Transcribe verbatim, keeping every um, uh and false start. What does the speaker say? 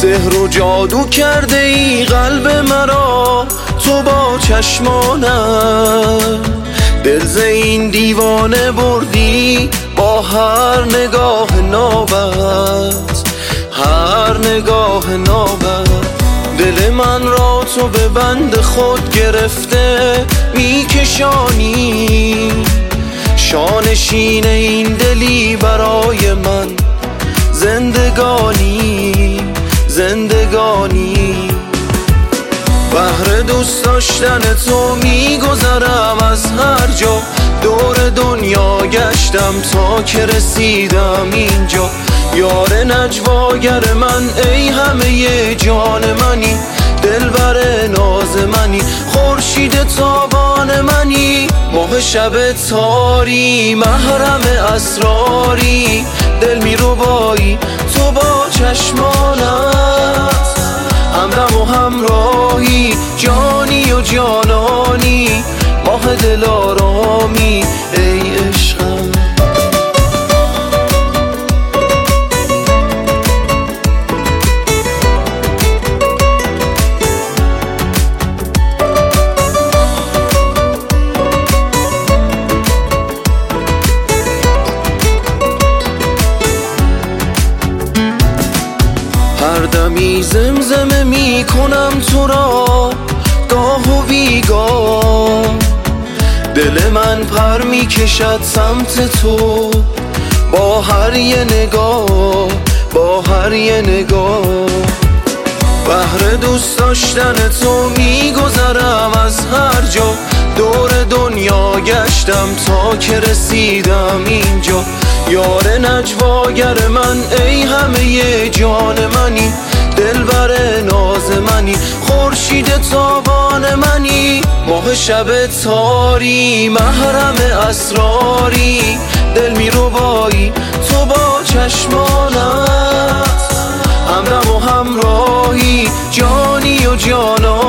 سحر و جادو کرده ای قلب مرا تو با چشمانم، دل ز این دیوانه بردی با هر نگاه نابت، هر نگاه نابت. دل من را تو به بند خود گرفته میکشانی، شانشین این دلی برای من زندگانی، زندگانی. بهر دوست داشتن تو میگذرم از هر جا، دور دنیا گشتم تا که رسیدم اینجا. یار نجواگر من ای همه جان منی، دلبر ناز منی، خورشید تابان منی، ماه شب تاری، محرم اسراری. دل می رو بایی تو با چشمانت، همدم و همراهی، جانی و جانانی، ماه دل آرامی ای عشقم. هر دمی زمزمه می کنم تو را گاه و بیگاه، دل من پر می کشد سمت تو با هر یه نگاه، با هر یه نگاه. بهر دوست داشتن تو می گذرم از هر جا، دور دنیا گشتم تا که رسیدم اینجا. یار نجواگر من ای همه جان منی، دلبر ناز منی، خورشید تابان منی، ماه شب تاری، محرم اسراری. دل می رو بایی تو با چشمانت، همدم و همراهی، جانی و جانانی.